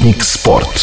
Sputnik Sport.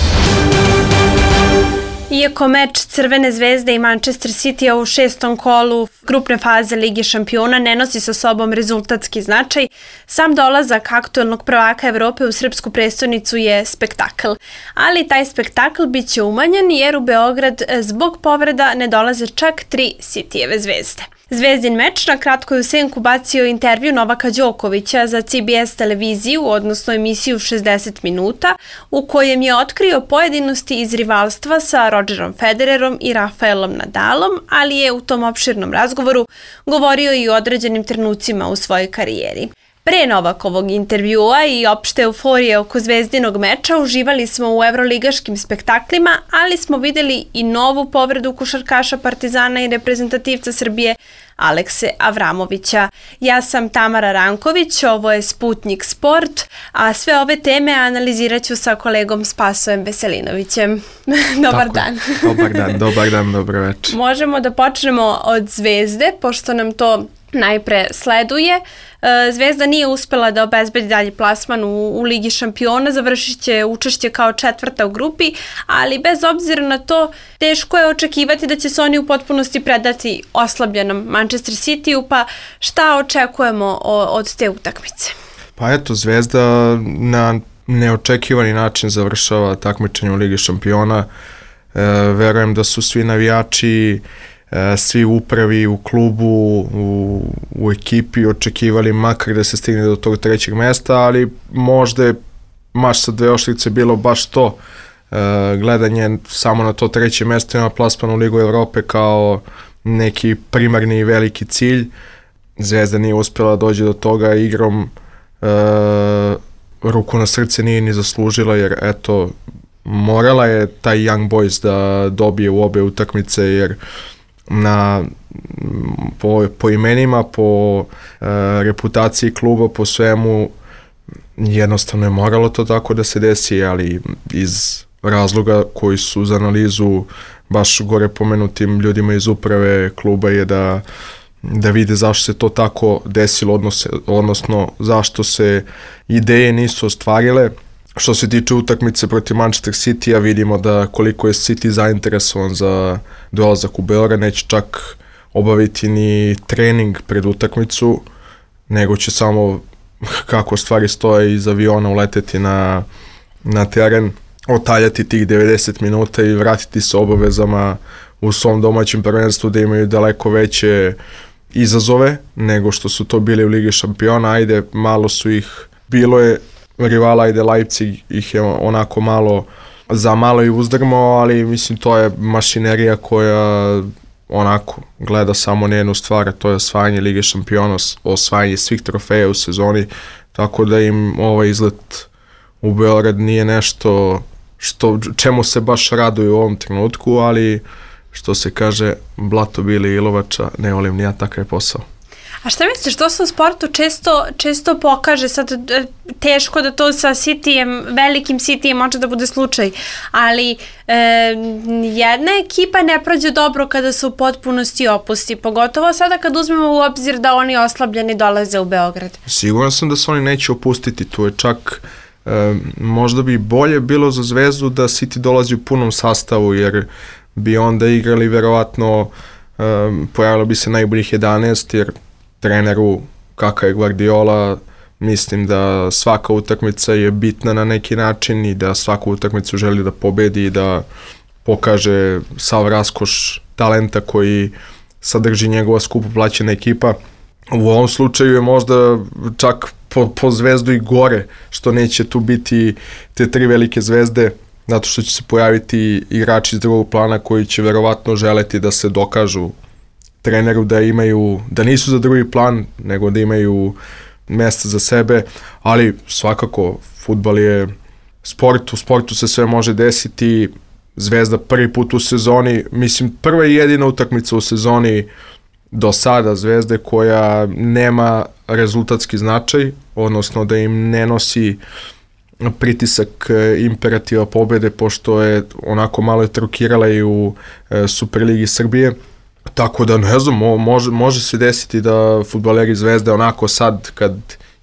Iako meč Crvene zvezde i Manchester City u 6. kolu grupne faze Lige šampiona ne nosi sa sobom rezultatski značaj, sam dolazak aktuelnog prvaka Evrope u srpsku prestonicu je spektakl. Ali taj spektakl bit će umanjen jer u Beograd zbog povreda ne dolaze čak 3 Cityjeve zvezde. Zvezdin meč na kratko je u senku bacio intervju Novaka Đokovića za CBS televiziju, odnosno emisiju 60 minuta, u kojem je otkrio pojedinosti iz rivalstva sa Rodgerom Federerom i Rafaelom Nadalom, ali je u tom opširnom razgovoru govorio i o određenim trenucima u svojoj karijeri. Pre Novakovog intervjua i opšte euforije oko zvezdinog meča uživali smo u evroligaškim spektaklima, ali smo videli i novu povredu košarkaša Partizana i reprezentativca Srbije Alekse Avramovića. Ja sam Tamara Ranković, ovo je Sputnik Sport, a sve ove teme analizirat ću sa kolegom Spasojem Veselinovićem. Dobar dan. Dobar dan, dobro večer. Možemo da počnemo od Zvezde, pošto nam to najpre sleduje. Zvezda nije uspela da obezbedi dalji plasman u Ligi šampiona, završit će učešće kao 4. u grupi, ali bez obzira na to teško je očekivati da će se oni u potpunosti predati oslabljenom Manchester Cityu, pa šta očekujemo od te utakmice? Pa eto, Zvezda na neočekivani način završava takmičenje u Ligi šampiona. Verujem da su svi navijači, svi u upravi, u klubu, u ekipi očekivali makar da se stigne do tog 3. mesta, ali možda je mač sa 2 oštrice bilo baš to, gledanje samo na to 3. mesto i na plasman u Ligu Evrope kao neki primarni i veliki cilj. Zvezda nije uspjela da dođe do toga igrom, ruku na srce nije ni zaslužila, jer eto, morala je taj Young Boys da dobije u obe utakmice, jer po imenima, po reputaciji kluba, po svemu, jednostavno je moralo to tako da se desi, ali iz razloga koji su za analizu baš gore pomenutim ljudima iz uprave kluba je da vide zašto se to tako desilo, odnosno zašto se ideje nisu ostvarile. Što se tiče utakmice protiv Manchester City, vidimo da koliko je City zainteresovan za dolazak u Beograd, neće čak obaviti ni trening pred utakmicu, nego će samo, kako stvari stoje, iz aviona uleteti na teren, otaljati tih 90 minuta i vratiti se obavezama u svom domaćem prvenstvu, da imaju daleko veće izazove nego što su to bili u Ligi šampiona. Ajde, malo su ih, bilo je rivala, ajde, Leipzig ih je onako malo i uzdrmao, ali mislim to je mašinerija koja onako gleda samo na jednu stvar, to je osvajanje Lige šampiona, osvajanje svih trofeja u sezoni, tako da im ovaj izlet u Beograd nije nešto čemu se baš raduju u ovom trenutku, ali što se kaže, blato bili ilovača, ne volim ni ja takav posao. A šta misliš, to se u sportu često pokaže, sad teško da to sa Cityjem, velikim Cityjem može da bude slučaj, ali jedna ekipa ne prođe dobro kada se u potpunosti opusti, pogotovo sada kad uzmemo u obzir da oni oslabljeni dolaze u Beograd. Siguran sam da se oni neće opustiti, tu je čak možda bi bolje bilo za Zvezdu da City dolazi u punom sastavu, jer bi onda igrali verovatno, pojavilo bi se najboljih 11, jer treneru kakav je Guardiola, mislim da svaka utakmica je bitna na neki način i da svaku utakmicu želi da pobedi i da pokaže sav raskoš talenta koji sadrži njegova skupo plaćena ekipa. U ovom slučaju je možda čak po Zvezdu i gore, što neće tu biti te 3 velike zvezde, zato što će se pojaviti igrači iz drugog plana koji će verovatno želeti da se dokažu treneru da nisu za drugi plan, nego da imaju mesta za sebe, ali svakako fudbal je sport, u sportu se sve može desiti. Zvezda prvi put u sezoni, mislim prva i jedina utakmica u sezoni do sada Zvezde koja nema rezultatski značaj, odnosno da im ne nosi pritisak imperativa pobede, pošto je onako malo trokirala i u Superligi Srbije. Tako da ne znam, može se desiti da fudbaleri Zvezde onako sad kad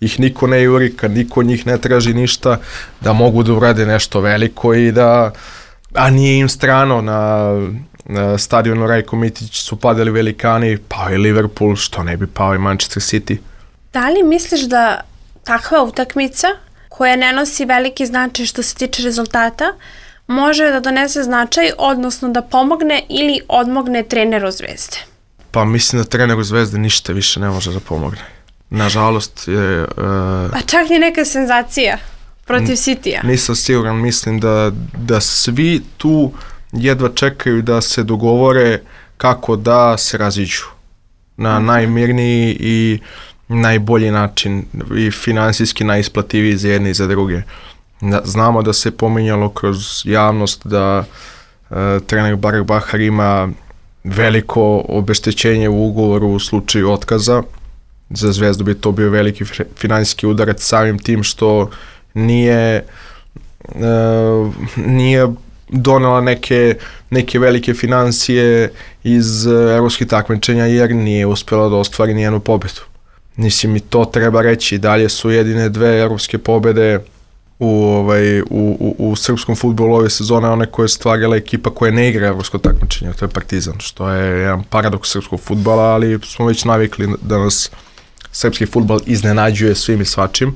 ih niko ne juri, kad niko njih ne traži ništa, da mogu da urade nešto veliko i da, a nije im strano na stadionu Rajko Mitić su padali velikani, pao je Liverpool, što ne bi pao i Manchester City. Da li misliš da takva utakmica koja ne nosi veliki značaj što se tiče rezultata može da donese značaj, odnosno da pomogne ili odmogne treneru Zvezde? Pa mislim da treneru Zvezde ništa više ne može da pomogne. Nažalost je... Pa čak i neka senzacija protiv Citya. Nisam siguran, mislim da svi tu jedva čekaju da se dogovore kako da se raziđu na najmirniji i najbolji način i finansijski najisplativiji za jedne i za druge. Znamo da se pominjalo kroz javnost da trener Barak Bahar ima veliko obeštećenje u ugovoru u slučaju otkaza. Za Zvezdu bi to bio veliki finansijski udarac samim tim što nije donela neke velike financije iz evropskih takmičenja jer nije uspjela da ostvari nijednu pobedu. Mislim, i to treba reći. Dalje su jedine dve evropske pobede u srpskom fudbalu ove sezone, one koje je stvarila ekipa koja ne igra evropsko takmičenje, to je Partizan, što je jedan paradoks srpskog fudbala, ali smo već navikli da nas srpski fudbal iznenađuje svim i svačim.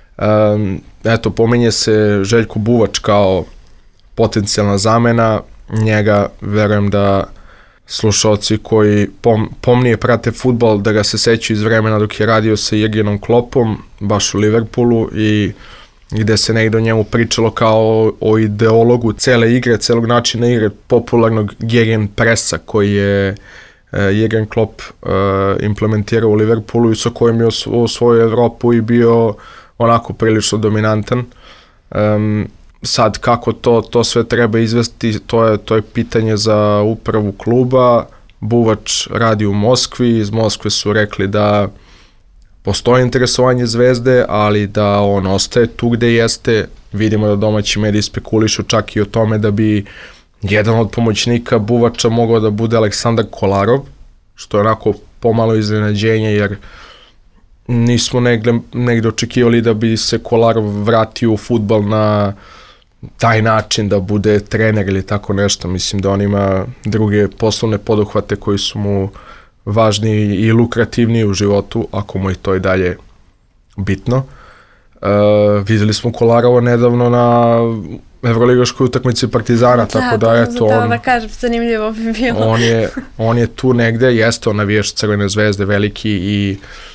Eto, pominje se Željko Buvač kao potencijalna zamena. Njega verujem da slušalci koji pomnije prate fudbal da ga se sećaju iz vremena dok je radio sa Jurgenom Kloppom baš u Liverpoolu i gde se negdje o njemu pričalo kao o ideologu cele igre, celog načina igre, popularnog gegenpressa koji je Jurgen Klopp implementirao u Liverpoolu i sa kojim je osvojio Evropu i bio onako prilično dominantan. Sad kako to sve treba izvesti, to je pitanje za upravu kluba. Buvač radi u Moskvi, iz Moskve su rekli da postoji interesovanje Zvezde, ali da on ostaje tu gde jeste. Vidimo da domaći mediji spekulišu čak i o tome da bi jedan od pomoćnika Buvača mogao da bude Aleksandar Kolarov, što je onako pomalo iznenađenje jer nismo negde očekivali da bi se Kolarov vratio u fudbal na taj način da bude trener ili tako nešto. Mislim da on ima druge poslovne poduhvate koji su mu važniji i lukrativniji u životu, ako mu je to i dalje bitno. Vidjeli smo Kolarova nedavno na evroligaškoj utakmici Partizana, tako da eto on... Da kažem, zanimljivo bi bilo. On je tu negde, jeste on navijač Crvene zvezde veliki i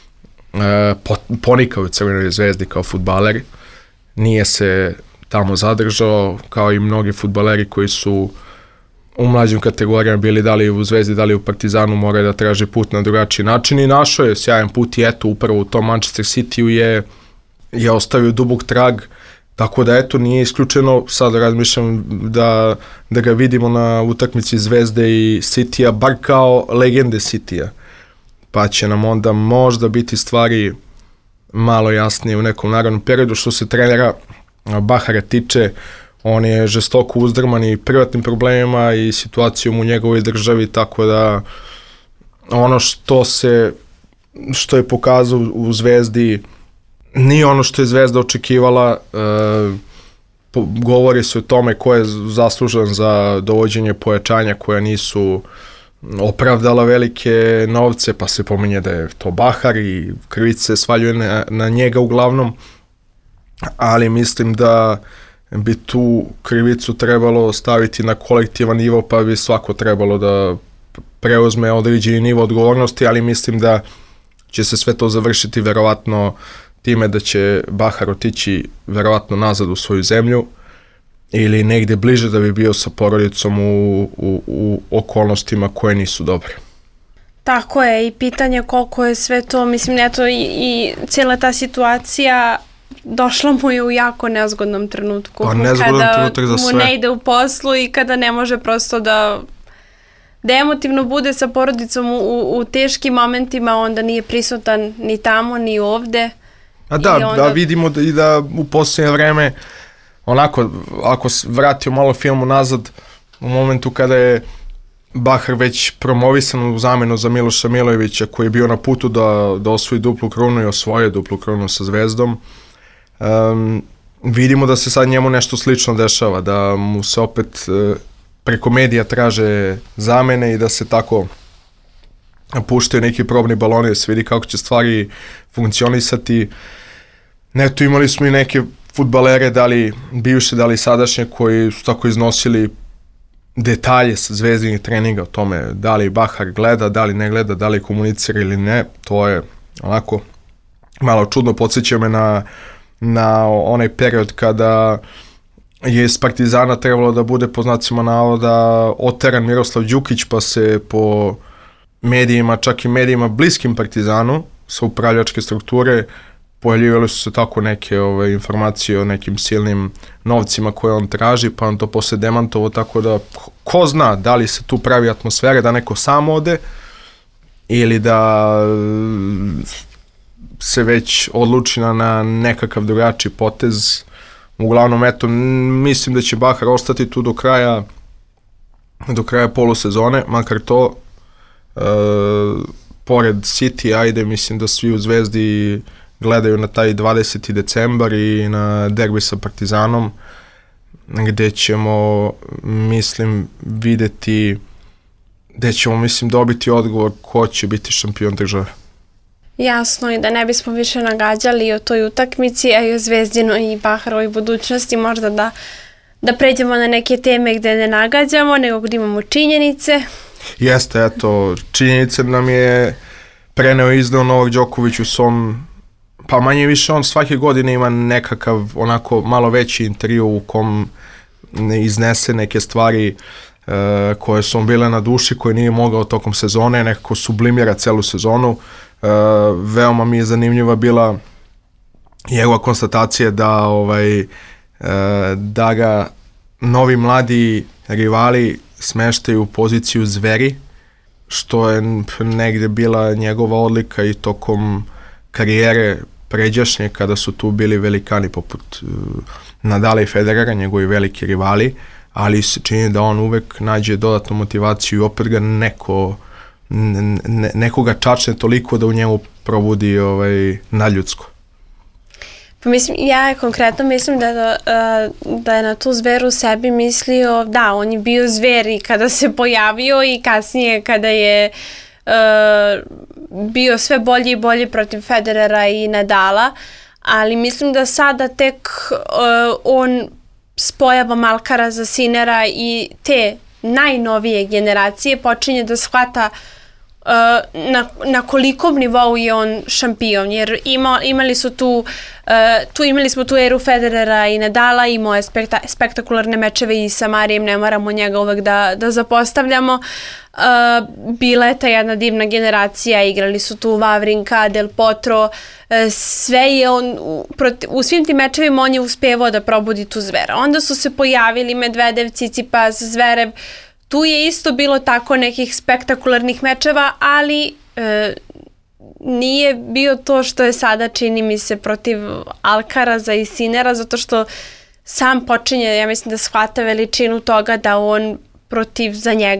ponikao u Crvenoj zvezdi kao fudbaler. Nije se tamo zadržao, kao i mnogi fudbaleri koji su u mlađim kategorijama bili da li u Zvezdi, da li u Partizanu, moraju da traže put na drugačiji način i našao je sjajan put i eto upravo u tom Manchester City-u je ostavio dubok trag, tako da eto nije isključeno, sad razmišljam da ga vidimo na utakmici Zvezde i City-a, bar kao legende City-a, pa će nam onda možda biti stvari malo jasnije u nekom narednom periodu. Što se trenera Bahara tiče, on je žestoko uzdrman i privatnim problemima i situacijom u njegovoj državi, tako da ono što je pokazao u Zvezdi nije ono što je Zvezda očekivala. Govori se o tome ko je zaslužan za dovođenje pojačanja koja nisu opravdala velike novce, pa se pominje da je to Bahar i krivice se svaljuje na njega uglavnom, ali mislim da bi tu krivicu trebalo staviti na kolektivan nivo, pa bi svako trebalo da preuzme određeni nivo odgovornosti, ali mislim da će se sve to završiti verovatno time da će Bahar otići verovatno nazad u svoju zemlju ili negde bliže da bi bio sa porodicom u okolnostima koje nisu dobre. Tako je, i pitanje koliko je sve to, mislim, eto i cijela ta situacija došla mu je u jako nezgodnom trenutku. Pa nezgodan trenutak za sve. Kada mu ne ide u poslu i kada ne može prosto da emotivno bude sa porodicom u teškim momentima, onda nije prisutan ni tamo, ni ovde. A da vidimo da u posljednje vreme, onako, ako vratio malo filmu nazad, u momentu kada je Bahar već promovisan u zamenu za Miloša Milojevića koji je bio na putu da osvoji duplu krunu i osvoje duplu krunu sa Zvezdom. Vidimo da se sad njemu nešto slično dešava, da mu se opet preko medija traže zamene i da se tako puštaju neki probni baloni, da se vidi kako će stvari funkcionisati. Neto, imali smo i neke fudbalere, da li bivše, da li sadašnje, koji su tako iznosili detalje sa Zvezdinih treninga o tome da li Bahar gleda, da li ne gleda, da li komunicira ili ne. To je onako malo čudno, podsjeća me na onaj period kada je iz Partizana trebalo da bude, po znacima navoda, oteran Miroslav Đukić, pa se po medijima, čak i medijima bliskim Partizanu sa upravljačke strukture, pojavljivali su se tako neke informacije o nekim silnim novcima koje on traži, pa on to posle demantovo, tako da ko zna da li se tu pravi atmosfera da neko sam ode ili da se već odluči na nekakav drugačiji potez. Uglavnom, eto, mislim da će Bahar ostati tu do kraja polusezone, makar to pored City, ajde, mislim da svi u Zvezdi gledaju na taj 20. decembar i na derbi sa Partizanom, gde ćemo, mislim, dobiti odgovor ko će biti šampion države. Jasno, i da ne bismo više nagađali o toj utakmici, a i o Zvezdinoj i Baharovoj budućnosti, možda da pređemo na neke teme gde ne nagađamo, nego gde imamo činjenice. Jeste, eto, činjenice nam je preneo i izdao Novak Đoković u svom, pa manje više on svake godine ima nekakav onako malo veći intervju u kom iznese neke stvari koje su mu bile na duši, koje nije mogao tokom sezone, nekako sublimira celu sezonu. Veoma mi je zanimljiva bila njegova konstatacija da ga novi mladi rivali smeštaju u poziciju zveri, što je negde bila njegova odlika i tokom karijere pređašnje, kada su tu bili velikani poput Nadala i Federera, njegovi veliki rivali, ali se čini da on uvek nađe dodatnu motivaciju i opet ga nekoga čačne toliko da u njemu probudi nadljudsko. Pa mislim, ja konkretno mislim da je na tu zveru sebi mislio, da, on je bio zver i kada se pojavio i kasnije kada je bio sve bolji i bolji protiv Federera i Nadala, ali mislim da sada tek on s pojavom Alcaraza, Sinera i te najnovije generacije počinje da shvata na kolikom nivou je on šampion, jer imali smo tu eru Federera i Nadala, imao je spektakularne mečeve i sa Marijem, ne moramo njega uvek da zapostavljamo. Bila je ta jedna divna generacija, igrali su tu Wawrinka, Del Potro, sve je on, u svim tim mečevima on je uspevao da probudi tu zvera. Onda su se pojavili Medvedev, Tsitsipas, Zverev, tu je isto bilo tako nekih spektakularnih mečeva, ali nije bio to što je sada, čini mi se, protiv Alcaraza i Sinera, zato što sam počinje, ja mislim, da shvata veličinu toga da on protiv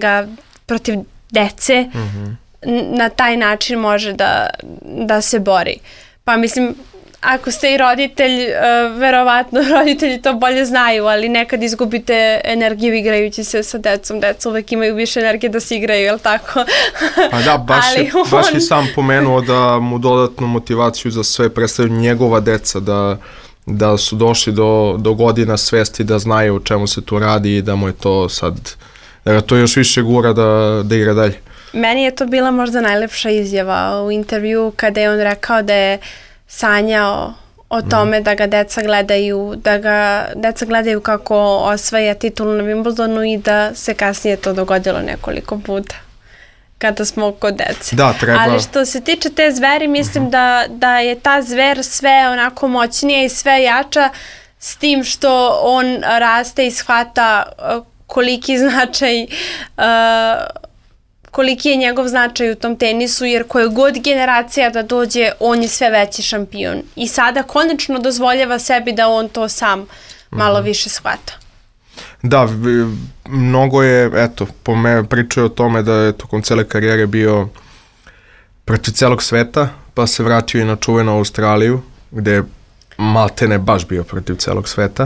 dece na taj način može da se bori. Pa mislim, ako ste i roditelj, verovatno roditelji to bolje znaju, ali nekad izgubite energiju igrajući se sa decom. Deca uvek imaju više energije da se igraju, je li tako? Pa da, baš je sam pomenuo da mu dodatnu motivaciju za sve predstavljaju njegova deca, da su došli do godina svesti, da znaju o čemu se tu radi i da mu je to sad, da ga to još više gura da igra dalje. Meni je to bila možda najlepša izjava u intervju kada je on rekao da je sanjao o tome da ga deca gledaju kako osvaja titulu na Wimbledonu i da se kasnije to dogodilo nekoliko puta kada smo kod dece. Da, treba. Ali što se tiče te zveri, mislim da je ta zver sve onako moćnija i sve jača, s tim što on raste i shvata koliki je njegov značaj u tom tenisu, jer koja god generacija da dođe, on je sve veći šampion. I sada konačno dozvoljava sebi da on to sam malo više shvata. Da, mnogo je, eto, po me pričaju o tome da je tokom cele karijere bio protiv celog sveta, pa se vratio i na čuvenu Australiju, gde je maltene baš bio protiv celog sveta.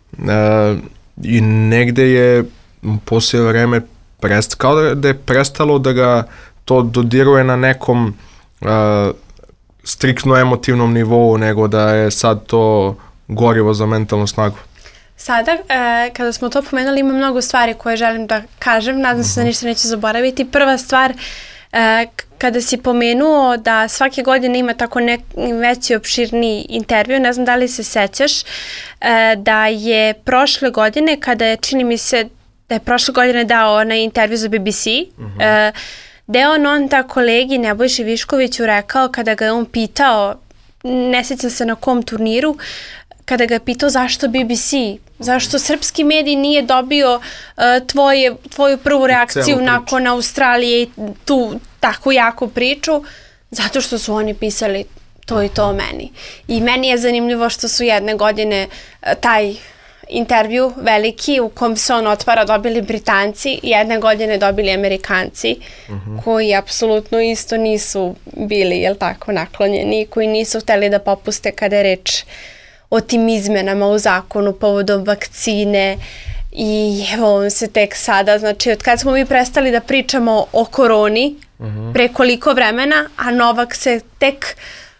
I negde je poslije vreme kao da je prestalo da ga to dodiruje na nekom striktno emotivnom nivou, nego da je sad to gorivo za mentalnu snagu. Sada, kada smo to pomenuli, ima mnogo stvari koje želim da kažem, nadam se da ništa neću zaboraviti. Prva stvar, kada si pomenuo da svake godine ima tako veći opširni intervju, ne znam da li se sećaš, da je prošle godine, kada je, čini mi se, da je prošle godine dao onaj intervju za BBC, da je on ta kolegi Nebojši Viškoviću rekao, kada ga je on pitao, ne sjećam se na kom turniru, kada ga je pitao zašto BBC, zašto srpski medij nije dobio tvoju prvu reakciju nakon Australije i tu tako jaku priču, zato što su oni pisali to i to o meni. I meni je zanimljivo što su jedne godine taj intervju veliki u kom se on otvara dobili Britanci, jedne godine dobili Amerikanci, koji apsolutno isto nisu bili, jel tako, naklonjeni, koji nisu hteli da popuste kada je reč o tim izmenama u zakonu povodom vakcine. I evo on se tek sada, znači od kada smo mi prestali da pričamo o koroni, pre koliko vremena, a Novak se tek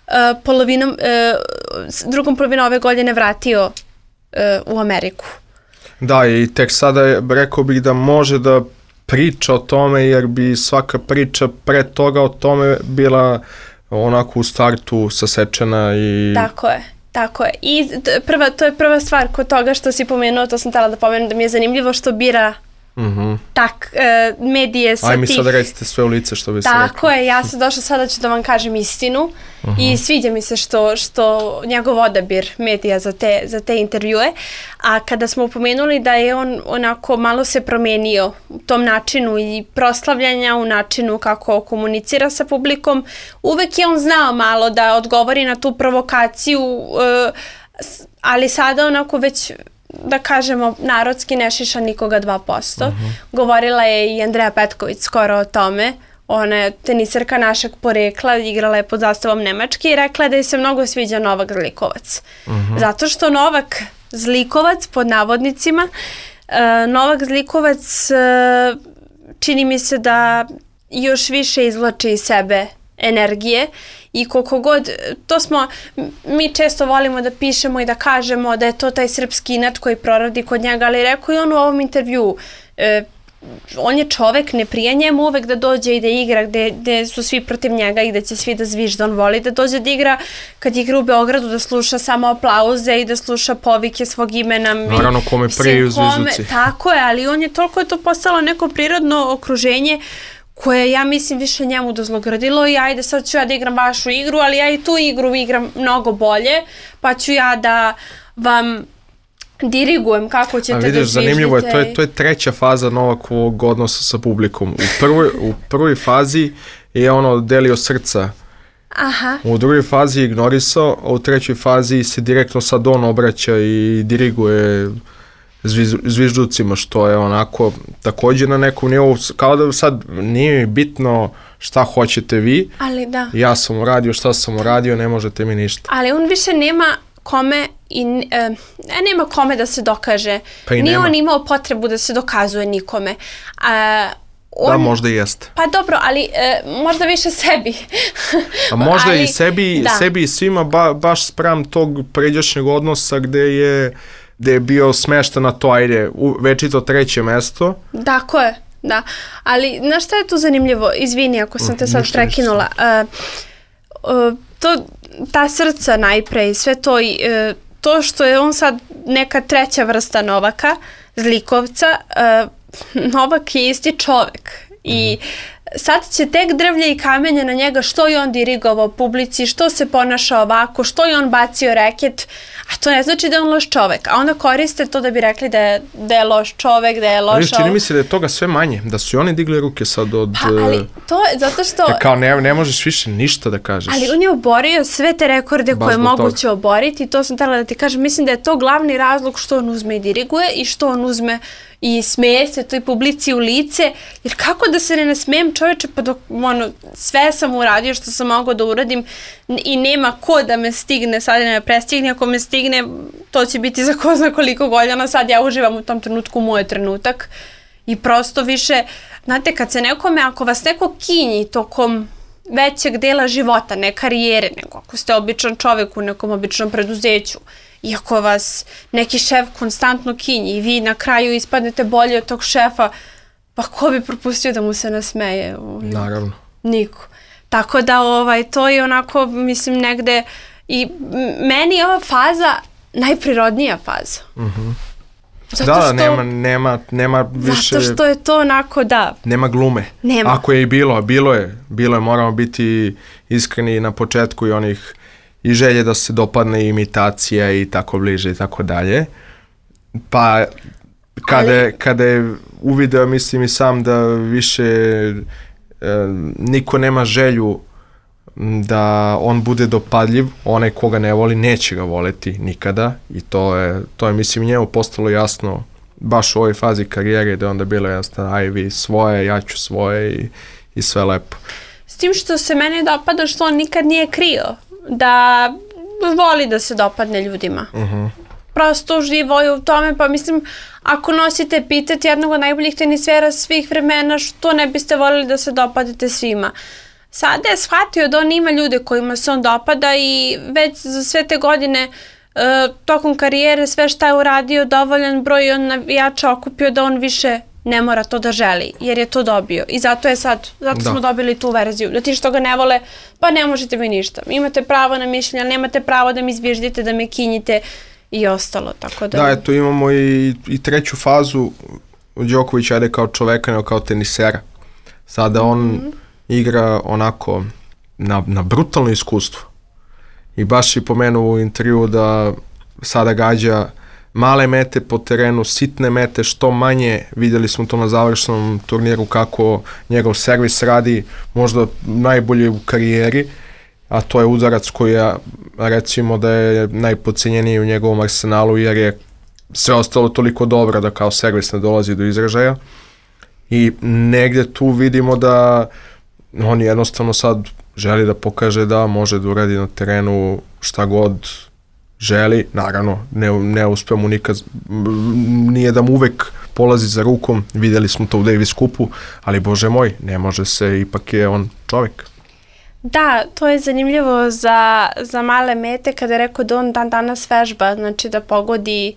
drugom polovinom ove godine vratio u Ameriku. Da, i tek sada rekao bih da može da priča o tome, jer bi svaka priča pre toga o tome bila onako u startu sasečena i... Tako je. I to je prva stvar kod toga što si pomenuo, to sam htjela da pomenem, da mi je zanimljivo što bira medije sa tih... Aj mi sad recite sve u lice što bi se rekao. Tako je, ja sam došla sada ću da vam kažem istinu i sviđa mi se što njegov odabir medija za te intervjue, a kada smo pomenuli da je on onako malo se promenio u tom načinu i proslavljanja, u načinu kako komunicira sa publikom, uvek je on znao malo da odgovori na tu provokaciju, ali sada onako već, da kažemo, narodski ne šiša nikoga 2%. Govorila je i Andreja Petković skoro o tome. Ona je tenisarka našeg porekla, igrala je pod zastavom Nemačke i rekla je da joj se mnogo sviđa Novak Zlikovac. Zato što Novak Zlikovac, pod navodnicima, Novak Zlikovac čini mi se da još više izvlači iz sebe energije i koliko god, mi često volimo da pišemo i da kažemo da je to taj srpski inat koji proradi kod njega, ali rekao i on u ovom intervju, on je čovek, ne prija njemu uvek da dođe i da igra gde su svi protiv njega i da će svi da zvižde, on voli da dođe da igra kad igra u Beogradu, da sluša samo aplauze i da sluša povike svog imena. Naravno kome priju zvižduci. Tako je, ali on je toliko to postalo neko prirodno okruženje koje ja mislim više njemu dozlogradilo i ajde sad ću ja da igram vašu igru, ali ja i tu igru igram mnogo bolje, pa ću ja da vam dirigujem kako ćete da zviždite. Zanimljivo je, to je treća faza Novakovog odnosa sa publikom. U prvoj fazi je ono delio srca. U drugoj fazi je ignorisao, a u trećoj fazi se direktno sad on obraća i diriguje zvižducima, što je onako također na nekom nivou, kao da sad nije bitno šta hoćete vi, ali da. Ja sam uradio šta sam uradio, ne možete mi ništa. Ali on više nema kome nema kome da se dokaže. Pa i nije on imao potrebu da se dokazuje nikome. Da, možda i jeste. Pa dobro, ali možda više sebi. A možda i sebi i svima baš spram tog pređašnjeg odnosa gde je bio smešten na to, ajde, večito treće mesto. Tako je, da. Ali, znaš šta je tu zanimljivo? Izvini ako sam te sad prekinula. Ta srca najpre i sve to, to što je on sad neka treća vrsta Novaka, Zlikovca, Novak je isti čovek. I sad će tek drvlje i kamenje na njega što je on dirigovao publici, što se ponaša ovako, što je on bacio reket, a to ne znači da je on loš čovek. A onda koriste to da bi rekli da je loš čovek, da je loš... Čini mi se da je toga sve manje, da su i oni digli ruke sad od... Pa, ali to je zato što... Kao ne možeš više ništa da kažeš. Ali on je oborio sve te rekorde koje je moguće oboriti i to sam htjela da ti kažem. Mislim da je to glavni razlog što on uzme i diriguje i što on uzme i smeje se toj publici u lice, jer kako da se ne nasmejem čoveče, pa dok, sve sam uradio što sam mogao da uradim i nema ko da me stigne, sad ne prestigne, ako me stigne, to će biti za ko zna koliko godina, sad ja uživam u tom trenutku, moj trenutak i prosto više, znate, kad se nekome, ako vas neko kinji tokom većeg dela života, ne karijere, nego ako ste običan čovek u nekom običnom preduzeću, i ako vas neki šef konstantno kinji i vi na kraju ispadnete bolje od tog šefa, pa ko bi propustio da mu se nasmeje? Naravno. Niko. Tako da to je onako, mislim, negde i meni je ova faza najprirodnija faza. Nema više... Zato što je to onako, nema glume. Nema. Ako je i bilo je, moramo biti iskreni na početku i onih i želje da se dopadne imitacija i tako bliže i tako dalje. Pa kada je uvideo, mislim i sam da više niko nema želju da on bude dopadljiv, onaj koga ne voli neće ga voleti nikada i to je mislim njemu postalo jasno baš u ovoj fazi karijere da je onda bilo jasno aj vi svoje, ja ću svoje i sve lepo. S tim što se mene dopada što on nikad nije krio da voli da se dopadne ljudima. Prosto uživo u tome, pa mislim, ako nosite epitet jednog od najboljih tenisera svih vremena, što ne biste volili da se dopadete svima? Sada je shvatio da on ima ljude kojima se on dopada i već za sve te godine tokom karijere sve šta je uradio, dovoljan broj on navijača okupio da on više ne mora to da želi, jer je to dobio. I zato smo dobili tu verziju. Da ti što ga ne vole, pa ne možete mi ništa. Imate pravo na mišljenje, ali nemate pravo da mi izviždite, da me kinjite i ostalo. Tako da... eto imamo i treću fazu Đokovića, ajde kao čoveka, nego kao tenisera. Sada on igra onako na brutalno iskustvo. I baš je pomenuo u intervju da sada gađa male mete po terenu, sitne mete, što manje. Vidjeli smo to na završnom turniru kako njegov servis radi možda najbolje u karijeri, a to je udarac koji recimo da je najpodcenjeniji u njegovom arsenalu jer je sve ostalo toliko dobro da kao servis ne dolazi do izražaja. I negdje tu vidimo da on jednostavno sad želi da pokaže da može da uradi na terenu šta god želi, naravno ne uspe mu nikad, nije da mu uvek polazi za rukom, vidjeli smo to u Davis Cupu, ali bože moj, ne može se, ipak je on čovjek. Da, to je zanimljivo za male mete kada je rekao da on danas vežba, znači da pogodi,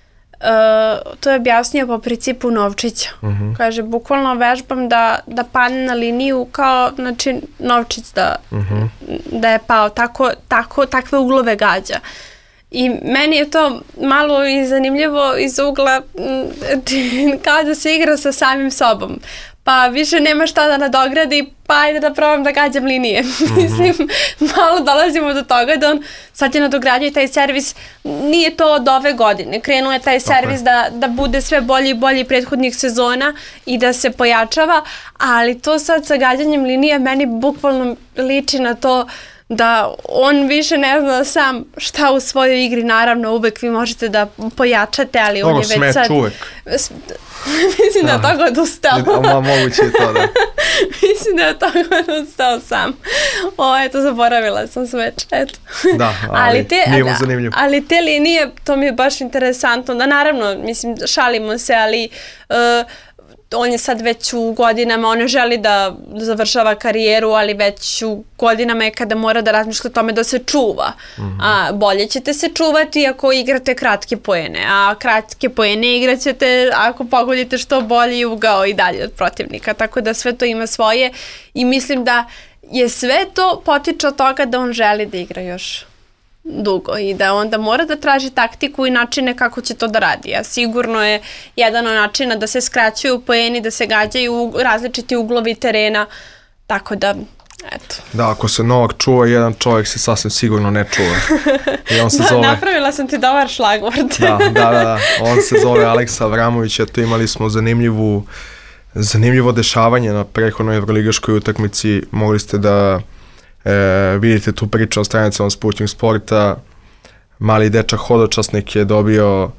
to je objasnio po principu novčića. Kaže, bukvalno vežbam da padne na liniju kao, znači, novčić da je pao, takve uglove gađa. I meni je to malo i zanimljivo iz ugla kao da se igra sa samim sobom. Pa više nema šta da nadogradi, pa ajde da probam da gađam linije. Mislim, malo dolazimo do toga da on sad je nadogradio taj servis, nije to od ove godine. Krenuo je taj servis da bude sve bolji i bolji prethodnih sezona i da se pojačava, ali to sad sa gađanjem linije meni bukvalno liči na to da on više ne zna sam šta u svojoj igri, naravno uvek vi možete da pojačate, ali on je već sad... uvek. Mislim da je toga odustao. Moguće je to, da. Mislim da je toga odustao sam. Eto, zaboravila sam se već, eto. Da, ali nije mu zanimljivo. Ali te linije, to mi je baš interesantno, da naravno, mislim, šalimo se, ali... on je sad već u godinama, on ne želi da završava karijeru, ali već u godinama je kada mora da razmišlja o tome da se čuva. A bolje ćete se čuvati ako igrate kratke poene, a kratke poene igrat ćete ako pogodite što bolji ugao i dalje od protivnika. Tako da sve to ima svoje i mislim da je sve to potiče od toga da on želi da igra još dugo i da onda mora da traži taktiku i načine kako će to da radi. A sigurno je jedan od načina da se skraćuju poeni, da se gađaju različiti uglovi terena, tako da, eto. Da, ako se Novak čuva, jedan čovjek se sasvim sigurno ne čuva. I on se zove... Napravila sam ti dobar šlagvort. Da. On se zove Aleksa Avramović. Eto, imali smo zanimljivo dešavanje na prethodnoj evroligaškoj utakmici. Mogli ste da vidite tu priču na stranicama Sputnik Sporta. Mali dečak hodočasnik je dobio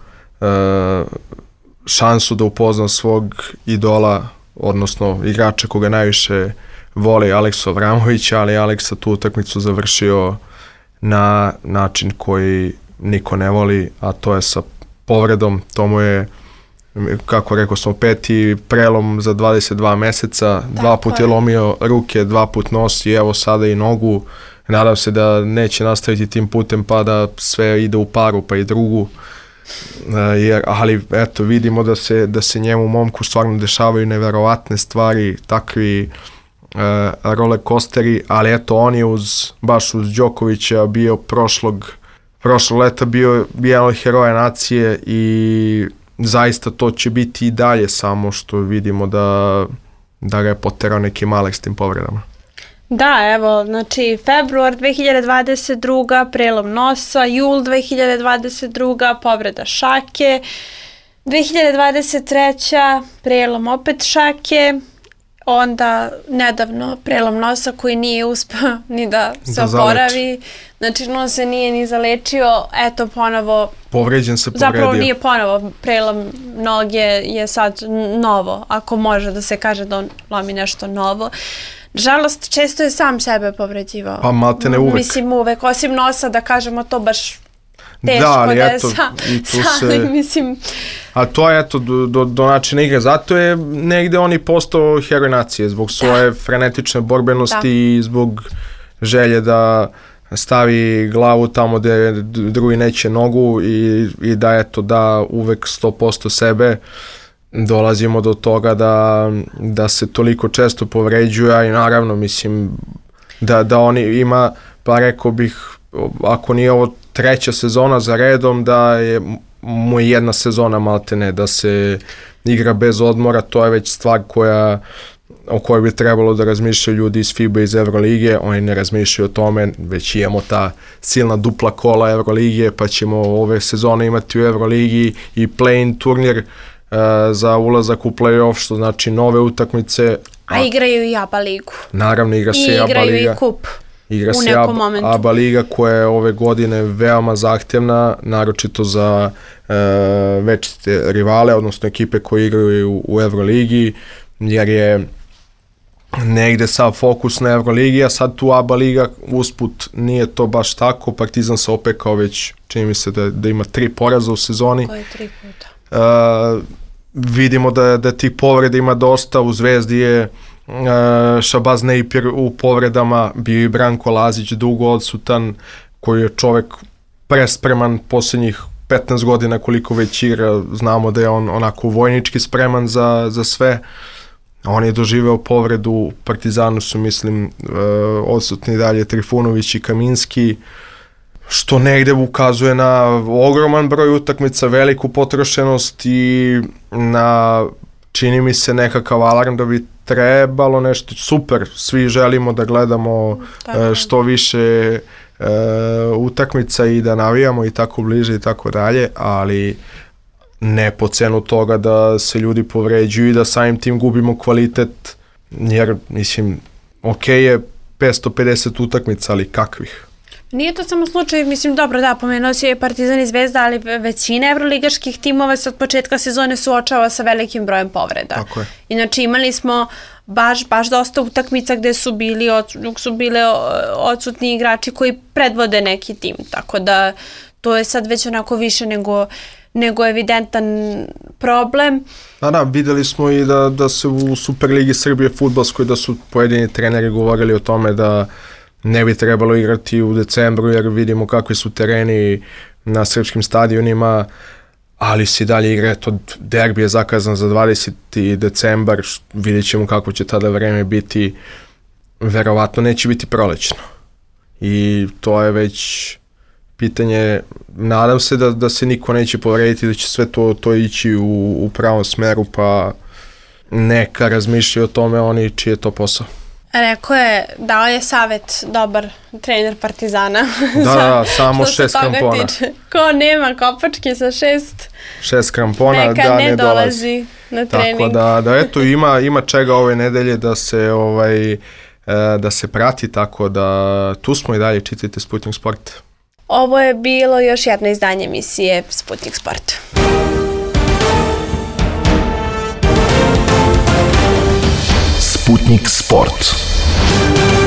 šansu da upozna svog idola, odnosno igrača koga najviše voli, Aleksu Avramovića, ali Aleksa tu utakmicu završio na način koji niko ne voli, a to je sa povredom. To mu je, kako rekao smo, 5. prelom za 22 meseca, dva put je lomio ruke, 2 put nos i evo sada i nogu. Nadam se da neće nastaviti tim putem pa da sve ide u paru pa i drugu. Ali eto, vidimo da se njemu momku stvarno dešavaju neverovatne stvari, takvi roller coasteri, ali eto, on je baš uz Đokovića bio prošlog leta bio jedan od heroja nacije i zaista to će biti i dalje, samo što vidimo da ga je poterao neki Malek s tim povredama. Da, evo, znači februar 2022. prelom nosa, jul 2022. povreda šake, 2023. prelom opet šake, onda nedavno prelom nosa koji nije uspeo ni da se oporavi, znači nos se nije ni zalečio, eto ponovo, povređen se povredio. Zapravo nije ponovo, prelom noge je sad novo, ako može da se kaže da on lomi nešto novo. Žalost, često je sam sebe povređivao. Pa maltene uvek. Mislim uvek, osim nosa, da kažemo to baš teško da je mislim... Ali to je eto do načina igre, zato je negde on i postao heroj nacije, zbog svoje frenetične borbenosti i zbog želje da stavi glavu tamo gde drugi neće nogu i da eto da uvek 100% sebe. Dolazimo do toga da se toliko često povređuje i naravno mislim da on ima, pa rekao bih, ako nije ovo 3. sezona za redom, da je mu jedna sezona maltene da se igra bez odmora, to je već stvar o kojoj bi trebalo da razmišljaju ljudi iz FIBA iz Evrolige. Oni ne razmišljaju o tome, već imamo ta silna dupla kola Evrolige, pa ćemo ove sezone imati u Evroligi i play-in turnir za ulazak u play-off, što znači nove utakmice. A igraju i ABA ligu. Naravno, igra se i ABA liga. I igraju i kup. Igra se ABA liga koja je ove godine veoma zahtevna, naročito za večite rivale, odnosno ekipe koje igraju u Evroligi, jer je negde sav fokus na Evroligi, a sad tu ABA liga usput nije to baš tako. Partizan se opekao već, čini mi se da ima 3 poraza u sezoni. Koje 3 puta? Vidimo da ti povreda ima dosta, u Zvezdi je Šabaz Nejpir u povredama, bio i Branko Lazić dugo odsutan, koji je čovek prespreman posljednjih 15 godina koliko već igra, znamo da je on onako vojnički spreman za sve. On je doživeo povredu, u Partizanu su mislim odsutni dalje Trifunović i Kaminski, što negde ukazuje na ogroman broj utakmica, veliku potrošenost i na, čini mi se, nekakav alarm da bi trebalo nešto super. Svi želimo da gledamo što više utakmica i da navijamo i tako bliže i tako dalje, ali ne po cenu toga da se ljudi povređuju i da samim tim gubimo kvalitet, jer mislim, ok je 550 utakmica, ali kakvih? Nije to samo slučaj, mislim, dobro, da, pomenuo si je Partizan i Zvezda, ali većina evroligaških timova se od početka sezone suočava sa velikim brojem povreda. Tako je. Inači, imali smo baš dosta utakmica gde su bile odsutni igrači koji predvode neki tim, tako da to je sad već onako više nego evidentan problem. Da, videli smo i da se u Superligi Srbije fudbalskoj, da su pojedini treneri govorili o tome da ne bi trebalo igrati u decembru, jer vidimo kakvi su tereni na srpskim stadionima, ali se dalje igra, to derbi je zakazan za 20. decembar, vidjet ćemo kako će tada vreme biti, verovatno neće biti prolećno. I to je već pitanje, nadam se da se niko neće povrediti, da će sve to ići u pravom smeru, pa neka razmišljaju o tome oni čiji je to posao. Rekao je, dao je savjet dobar trener Partizana. Da, samo 6 krampona. Ko nema kopačke sa 6 krampona, neka ne dolazi na trening. Tako da eto, ima čega ove nedelje da se prati, tako da tu smo i dalje, čitajte Sputnik Sport. Ovo je bilo još jedno izdanje emisije Sputnik Sport. Sputnik Sport.